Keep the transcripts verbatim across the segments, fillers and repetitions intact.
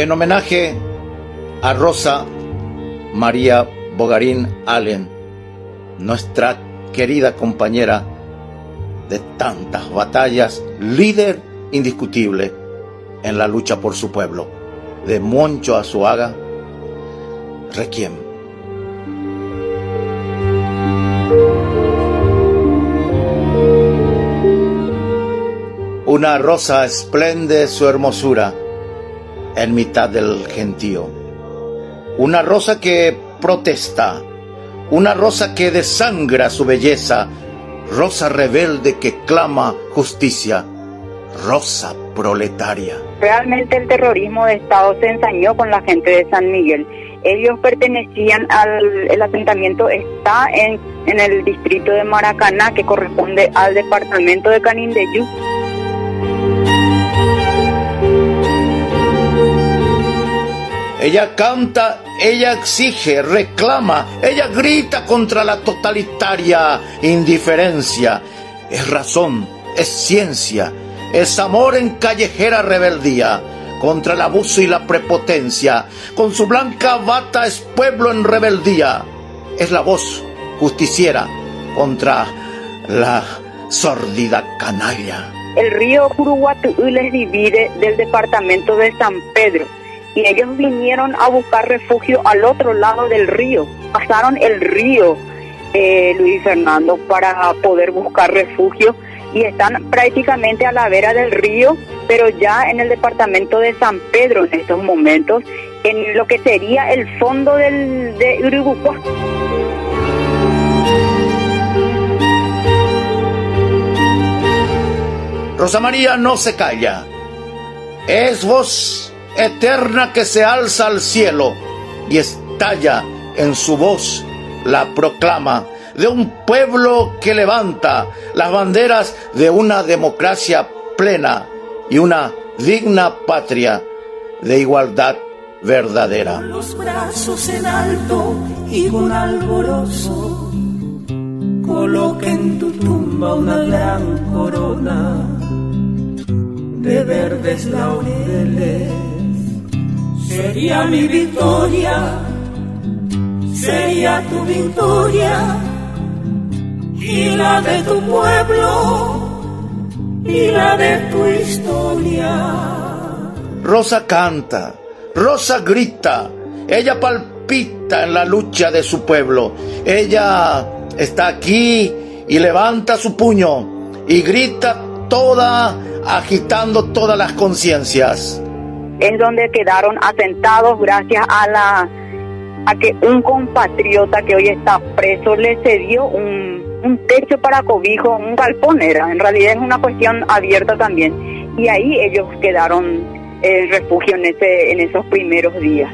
En homenaje a Rosa María Bogarín Allen, nuestra querida compañera de tantas batallas, líder indiscutible en la lucha por su pueblo, de Moncho Azuaga, Requiem. Una rosa esplende su hermosura en mitad del gentío. Una rosa que protesta, una rosa que desangra su belleza, rosa rebelde que clama justicia, rosa proletaria. Realmente el terrorismo de Estado se ensañó con la gente de San Miguel. Ellos pertenecían al el asentamiento, está en, en el distrito de Maracaná, que corresponde al departamento de Canindeyú. Ella canta, ella exige, reclama, ella grita contra la totalitaria indiferencia. Es razón, es ciencia, es amor en callejera rebeldía, contra el abuso y la prepotencia. Con su blanca bata es pueblo en rebeldía. Es la voz justiciera contra la sórdida canalla. El río Curuguatuú les divide del departamento de San Pedro, y ellos vinieron a buscar refugio al otro lado del río. Pasaron el río, eh, Luis Fernando, para poder buscar refugio, y están prácticamente a la vera del río, pero ya en el departamento de San Pedro en estos momentos, en lo que sería el fondo del, de Uruguay. Rosa María no se calla, es voz eterna que se alza al cielo y estalla en su voz la proclama de un pueblo que levanta las banderas de una democracia plena y una digna patria de igualdad verdadera. Con los brazos en alto y con alborozo, coloca en tu tumba una gran corona de verdes laureles. Sería mi victoria, sería tu victoria, y la de tu pueblo, y la de tu historia. Rosa canta, Rosa grita, ella palpita en la lucha de su pueblo. Ella está aquí y levanta su puño y grita toda, agitando todas las conciencias. Es donde quedaron asentados gracias a la a que un compatriota que hoy está preso le cedió un, un techo para cobijo, un galpón era, en realidad es una cuestión abierta también, y ahí ellos quedaron en refugio en ese en esos primeros días.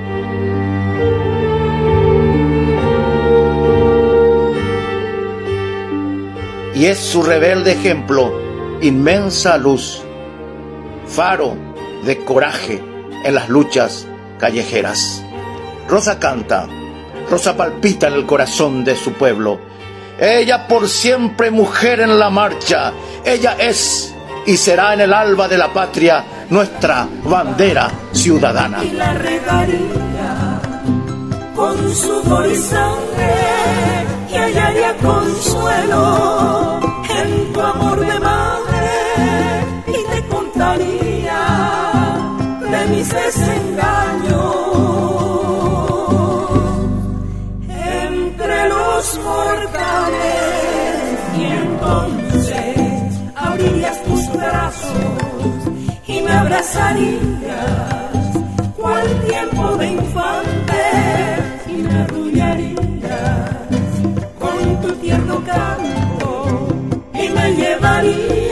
Y es su rebelde ejemplo, inmensa luz, faro de coraje en las luchas callejeras. Rosa canta, Rosa palpita en el corazón de su pueblo. Ella por siempre mujer en la marcha, ella es y será en el alba de la patria nuestra bandera ciudadana. Y la regaría con sudor y sangre, y hallaría consuelo en tu amor de madre, y te contaría de mis desengaños. Entre los mortales, y entonces abrirías tus brazos y me abrazarías cual tiempo de infante, y me arrullarías con tu tierno canto y me llevarías